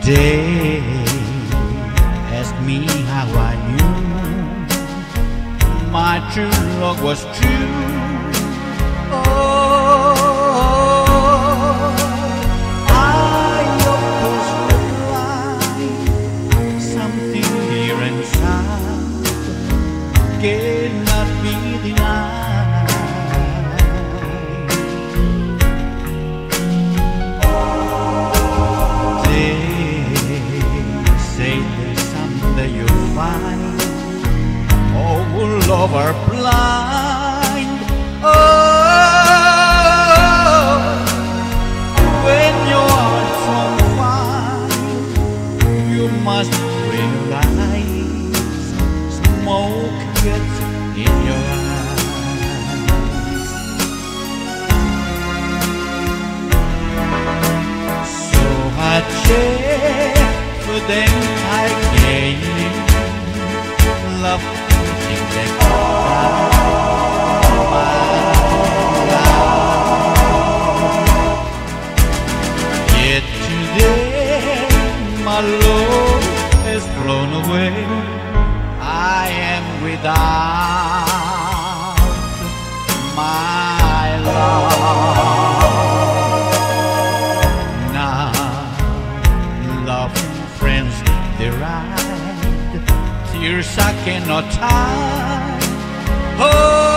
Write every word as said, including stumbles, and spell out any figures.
They asked me how I knew my true love was true. Oh, I of course replied, something here inside cannot be denied. They say there's someday you'll find all love are blind. Oh, when your heart's on fire, you must realize smoke gets in your eyes. So I check for them again. Love thinking that my love. Yet today my love has flown away. I am without my love. Now love and friends deride, tears I cannot hide. Oh,